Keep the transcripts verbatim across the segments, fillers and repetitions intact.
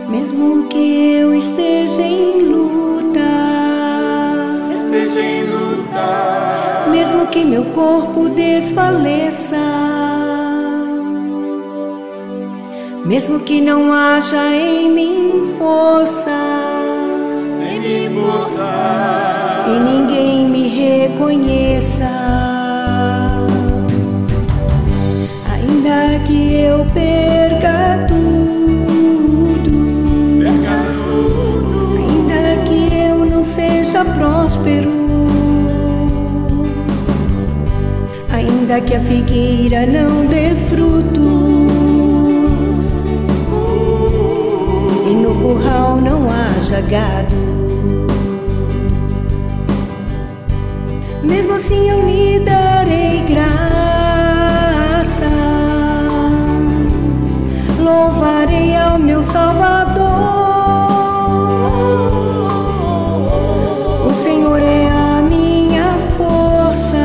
Mesmo que eu esteja em luta, esteja em luta, mesmo que meu corpo desfaleça, mesmo que não haja em mim força, em mim força, e ninguém me reconheça, ainda que eu perca tudo, perca tudo, ainda que eu não seja próspero, ainda que a figueira não dê frutos e no curral não haja gado, mesmo assim eu lhe darei graças, louvarei ao meu Salvador. O Senhor é a minha força,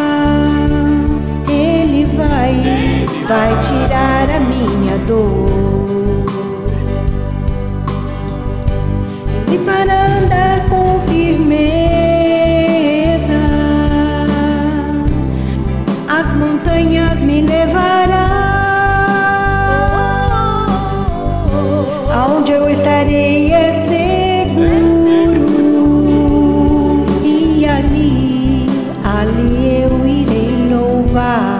Ele vai, vai tirar a minha dor. Ele fará andar com firmeza, as montanhas me levará, aonde eu estarei é seguro, e ali, ali eu irei louvar.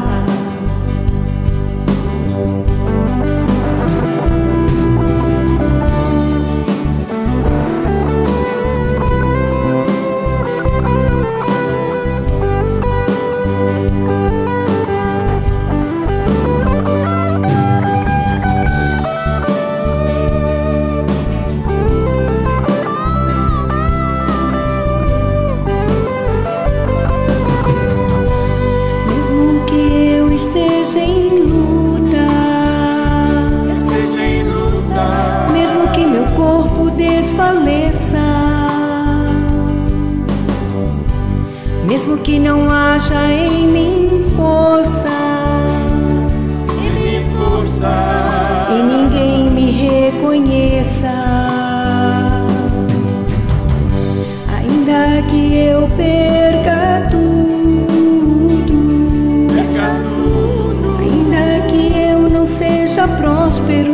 Esteja em luta, esteja em luta, mesmo que meu corpo desfaleça, mesmo que não haja em mim forças, em mim força, e ninguém me reconheça, ainda que eu perca tudo, seja próspero,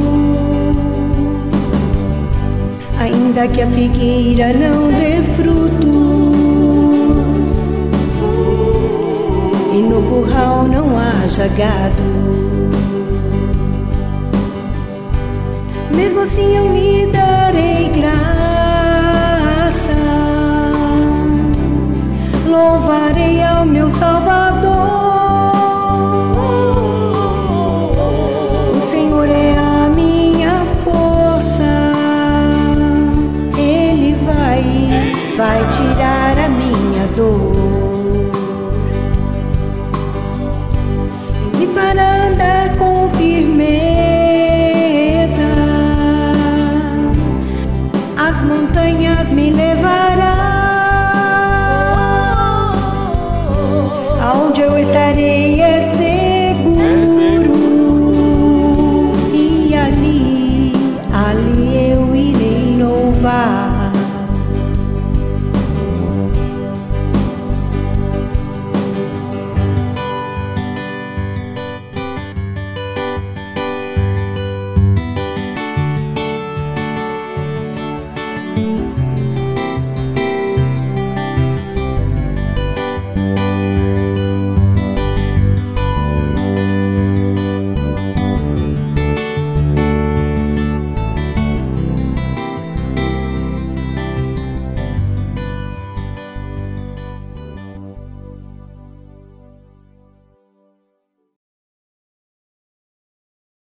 ainda que a figueira não dê frutos e no curral não haja gado, mesmo assim eu lhe darei